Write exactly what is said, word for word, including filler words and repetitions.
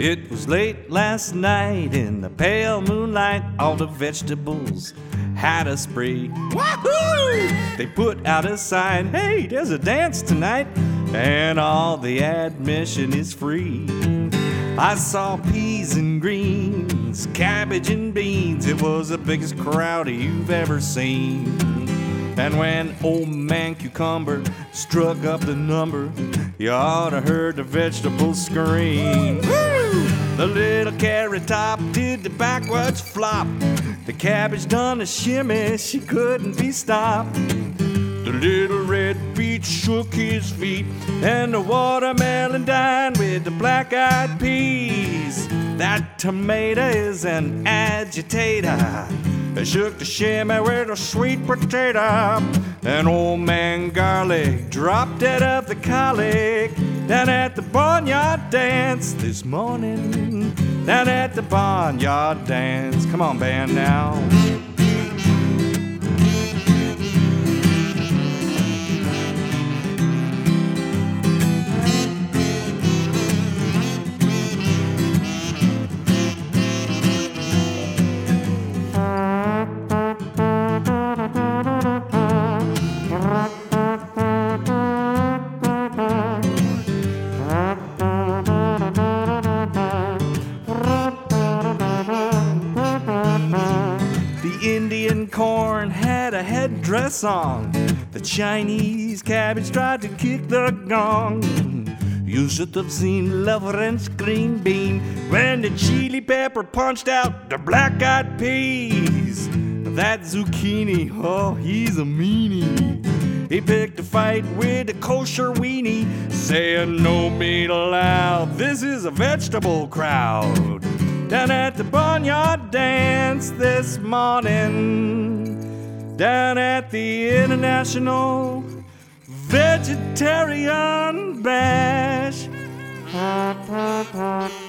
It was late last night in the pale moonlight. All the vegetables had a spree. Wahoo! They put out a sign, hey, there's a dance tonight, and all the admission is free. I saw peas and greens, cabbage and beans. It was the biggest crowd you've ever seen. And when old man Cucumber struck up the number, you oughta heard the vegetables scream. Woo! The little carrot top did the backwards flop. The cabbage done a shimmy, she couldn't be stopped. The little red beet shook his feet, and the watermelon dined with the black-eyed peas. That tomato is an agitator. They shook the shimmy with a sweet potato. And old man Garlic dropped dead of the colic down at the barnyard dance this morning. Down at the barnyard dance. Come on, band, now. Indian corn had a headdress on. The Chinese cabbage tried to kick the gong. You should have seen Lawrence green bean when the chili pepper punched out the black-eyed peas. That zucchini, oh, he's a meanie. He picked a fight with a kosher weenie, saying no meat allowed, this is a vegetable crowd. Down at the barnyard dance this morning, down at the International Vegetarian Bash.